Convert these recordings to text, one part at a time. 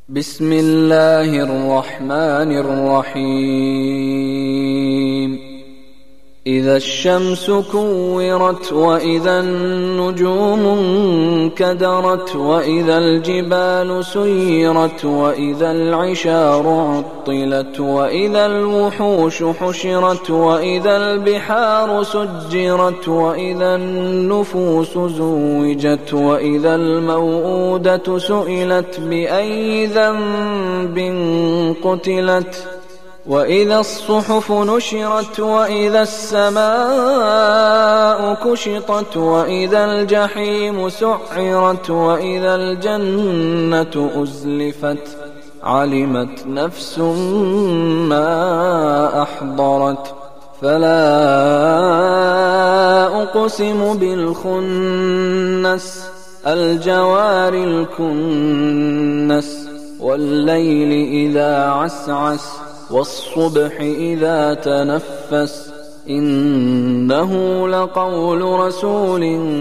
بسم الله الرحمن الرحيم إذا الشمس كورت وإذا النجوم انكدرت وإذا الجبال سيرت وإذا العشار عطلت وإذا الوحوش حشرت وإذا البحار سجرت وإذا النفوس زوجت وإذا الموءودة سئلت بأي ذنب قتلت وإذا الصحف نشرت وإذا السماء كشطت وإذا الجحيم سعرت وإذا الجنة أزلفت علمت نفس ما أحضرت فلا أقسم بالخنس الجوار الكنس والليل إذا عسعس والصبح إذا تنفس إنه لقول رسول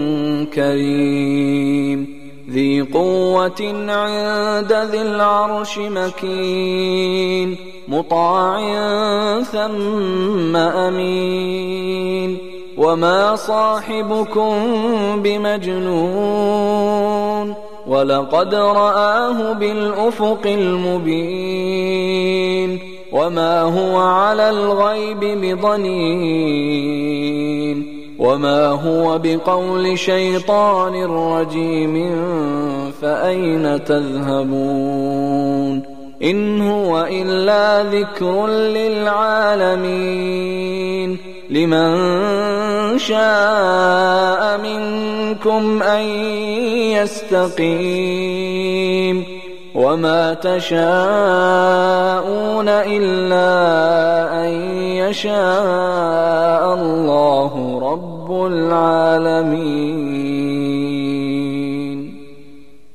كريم ذي قوة عند ذي العرش مكين مطاع ثم أمين وما صاحبكم بمجنون ولقد رآه بالأفق المبين وما هو على الغيب بضنين وما هو بقول شيطان رجيم فأين تذهبون إن هو إلا ذكر للعالمين لمن شاء منكم أن يستقيم وما تشاءون إلا أن يشاء الله رب العالمين.